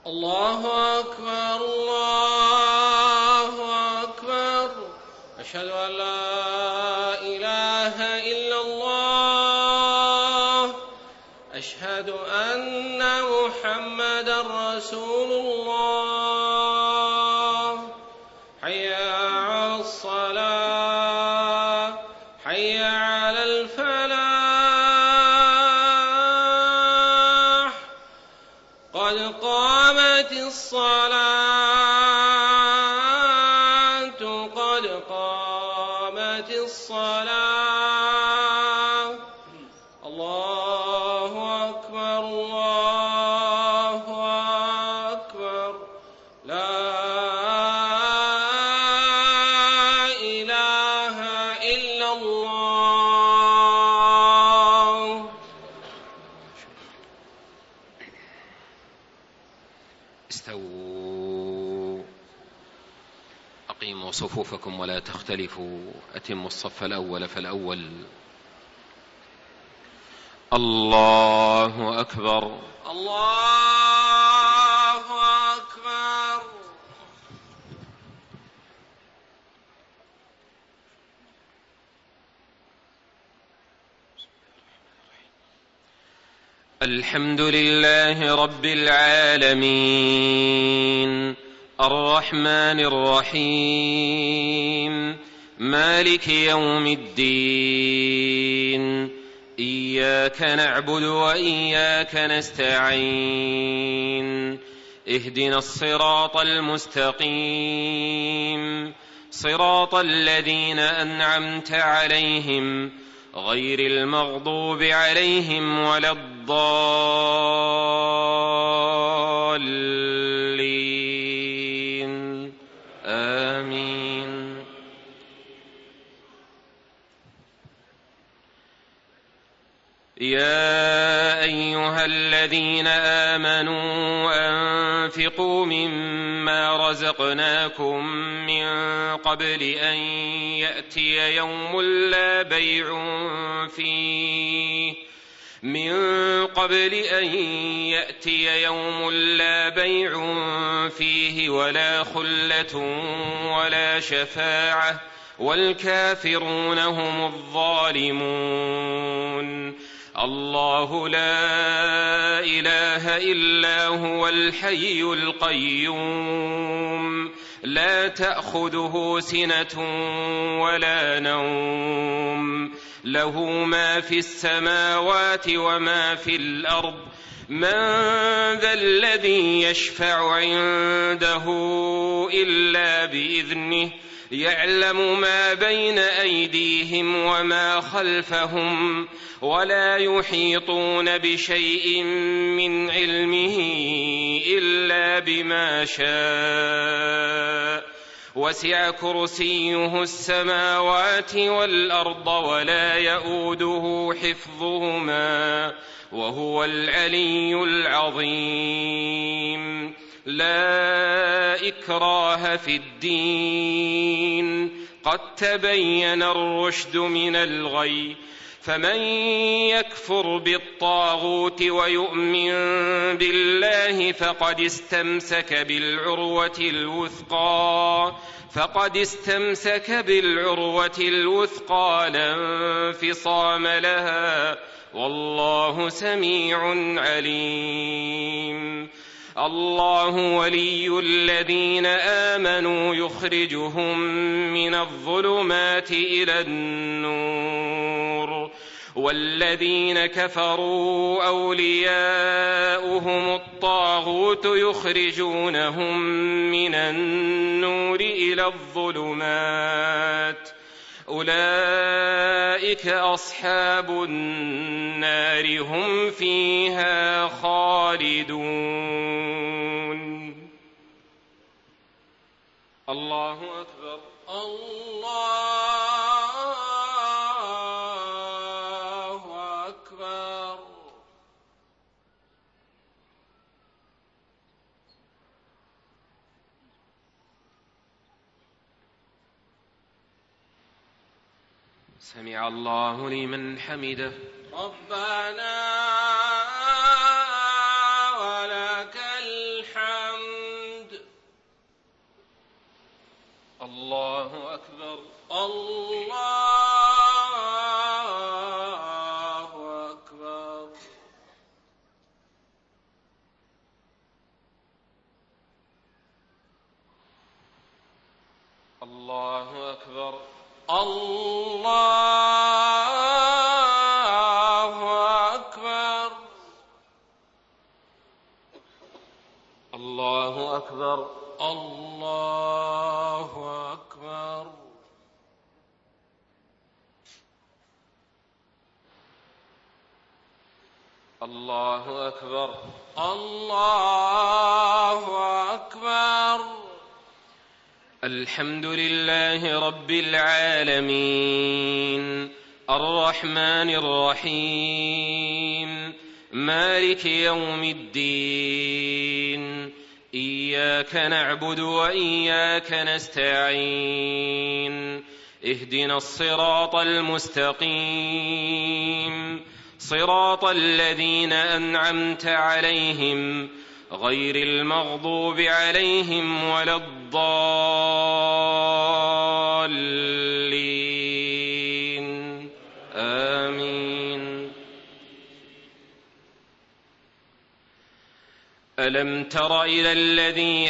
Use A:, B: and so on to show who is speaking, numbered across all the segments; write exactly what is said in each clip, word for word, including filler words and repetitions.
A: الله أكبر الله أكبر أشهد أن لا إله إلا الله أشهد أن محمدا رسول الله حي على الصلاة حي على الفلاح قد قامت الصلاة قد قامت الصلاة الله أكبر الله أكبر لا إله إلا الله.
B: استووا أقيموا صفوفكم ولا تختلفوا أتموا الصف الأول فالأول. الله أكبر
A: الله أكبر.
B: الحمد لله رب العالمين الرحمن الرحيم مالك يوم الدين إياك نعبد وإياك نستعين اهدنا الصراط المستقيم صراط الذين أنعمت عليهم غير المغضوب عليهم ولا الضالين آمين. يا أيها الذين آمنوا أنفقوا مما رزقناكم من قبل أن يأتي يوم لا بيع فيه من قبل أن يأتي يوم لا بيع فيه ولا خلة ولا شفاعة والكافرون هم الظالمون. الله لا إله إلا هو الحي القيوم لا تأخذه سنة ولا نوم له ما في السماوات وما في الأرض من ذا الذي يشفع عنده إلا بإذنه يعلم ما بين أيديهم وما خلفهم ولا يحيطون بشيء من علمه إلا بما شاء وسع كرسيه السماوات والأرض ولا يؤوده حفظهما وهو العلي العظيم. لا إكراه في الدين قد تبين الرشد من الغي فمن يكفر بالطاغوت ويؤمن بالله فقد استمسك بالعروة الوثقى فقد استمسك بالعروة الوثقى لا انفصام لها والله سميع عليم. الله ولي الذين آمنوا يخرجهم من الظلمات إلى النور والذين كفروا أولياؤهم الطاغوت يخرجونهم من النور إلى الظلمات أولئك أصحاب النار هم فيها خالدون. الله أكبر
A: الله أكبر.
B: سمع الله لمن حمده
A: ربنا ولك الحمد. الله أكبر. الله أكبر.
B: الله أكبر.
A: الله أكبر.
B: الله أكبر.
A: الله أكبر.
B: الحمد لله رب العالمين الرحمن الرحيم مالك يوم الدين إياك نعبد وإياك نستعين اهدنا الصراط المستقيم صراط الذين أنعمت عليهم غير المغضوب عليهم ولا الضالين آمين. ألم تر إلى الذي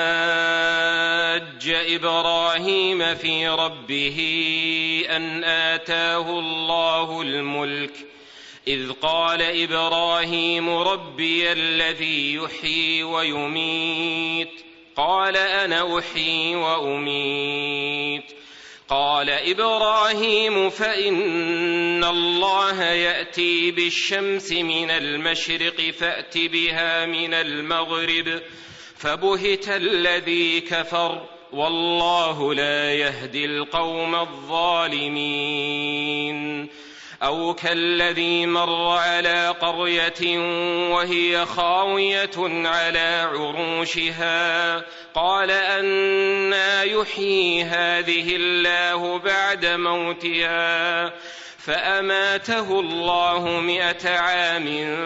B: حاج إبراهيم في ربه أن آتاه الله الملك إذ قال إبراهيم ربي الذي يحيي ويميت قال أنا أحيي وأميت قال إبراهيم فإن الله يأتي بالشمس من المشرق فأت بها من المغرب فبهت الذي كفر والله لا يهدي القوم الظالمين. أو كالذي مر على قرية وهي خاوية على عروشها قال أنى يحيي هذه الله بعد موتها فأماته الله مئة عام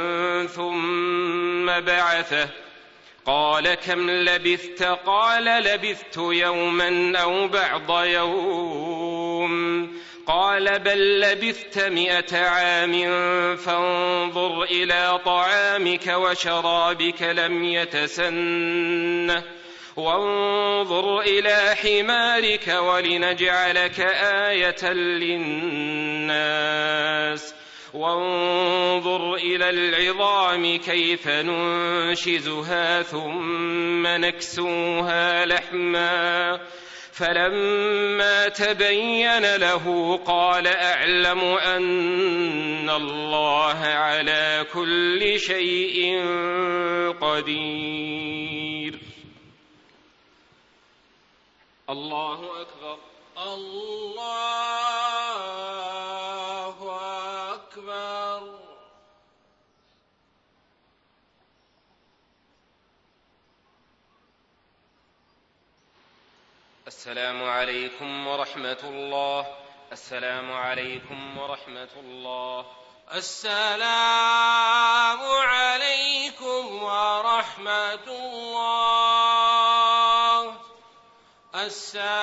B: ثم بعثه قال كم لبثت قال لبثت يوما أو بعض يوم قال بل لبثت مئة عام فانظر إلى طعامك وشرابك لم يتسنه وانظر إلى حمارك ولنجعلك آية للناس وانظر إلى العظام كيف ننشزها ثم نكسوها لحما فلما تبين له قال أعلم أن الله على كل شيء قدير. الله أكبر.
A: الله أكبر.
B: السلام عليكم ورحمة الله. السلام عليكم ورحمة الله.
A: السلام عليكم ورحمة الله. السلام